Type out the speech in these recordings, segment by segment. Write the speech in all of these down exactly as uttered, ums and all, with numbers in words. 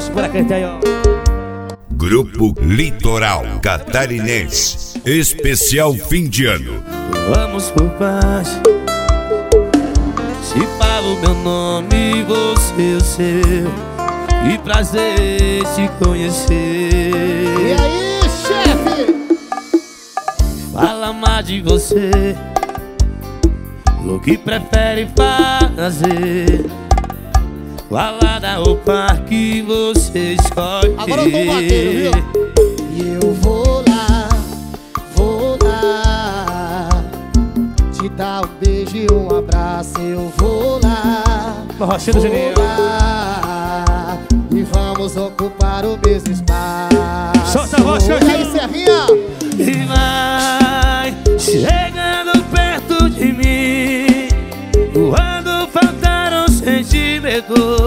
por aqui tem, ó. Grupo Litoral Catarinense, especial fim de ano. Vamos por paz. Se falo meu nome, você o seu. Que prazer te conhecer. E aí, chefe? Fala mais de você, o que prefere fazer. Balada ou parque você escolhe. Agora eu tô batendo, viu? E eu vou lá, vou lá te dar um beijo e um abraço. Eu vou lá, No Rochinho do Juninho. vou lá e vamos ocupar o mesmo espaço. Solta a voz, E aí, Serrinha? E vai chegando perto de mim, quando faltar um sentimento,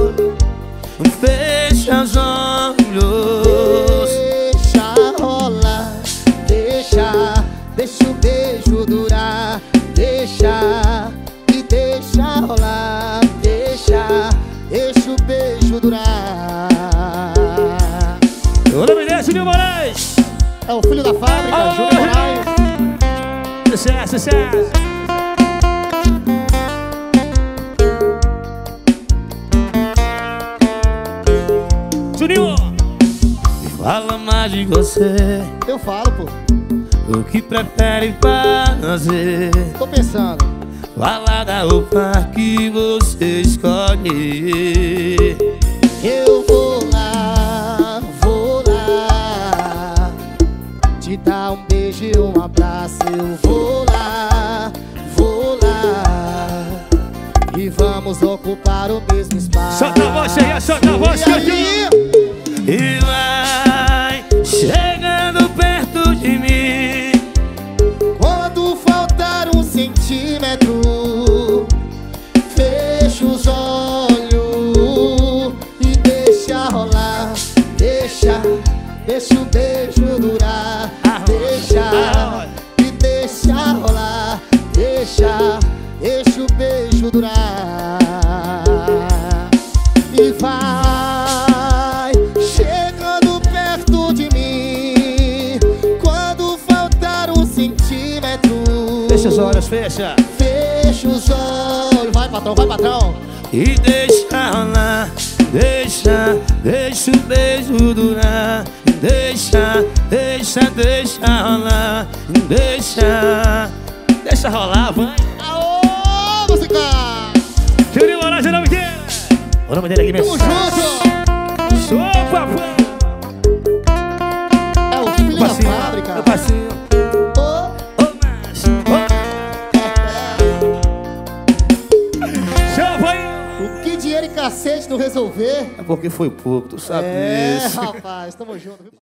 fecha os olhos. Deixa rolar, deixa, deixa o beijo durar. Deixa, e deixa rolar. Deixa, deixa o beijo durar. O nome dele é Juninho Moraes. É o filho da fábrica, Oh, Júnior Moraes. Sucesso, sucesso. Juninho, me fala mais de você, Eu falo, pô, o que prefere fazer. tô pensando. Balada ou parque você escolhe. Eu vou lá, vou lá te dar um beijo e um abraço. Eu vou lá, vou lá e vamos ocupar o mesmo espaço. Solta a voz aí, solta a voz, E aí? e vai chegando perto de mim, Quando faltar um centímetro, fecha os olhos e deixa rolar. Deixa, deixa o beijo durar. Deixa, e deixa rolar. Deixa, deixa o beijo durar. E vai chegando perto de mim, quando faltar um centímetro. fecha os olhos, fecha. Fecha os olhos. Vai, patrão, vai, patrão. E deixa rolar, deixa, deixa o beijo durar. Deixa, deixa, deixa rolar. Deixa, deixa rolar, vai. Aô, música! Juninho Moraes, o nome dele. O nome dele aqui mesmo. Tamo junto! Sou papai. É o filho da Passinho, fábrica. meu passinho. Ô, Ô, mas, ô. Chama aí. o que dinheiro e cacete não resolver? É porque foi pouco, tu sabe É, disso. rapaz, tamo junto.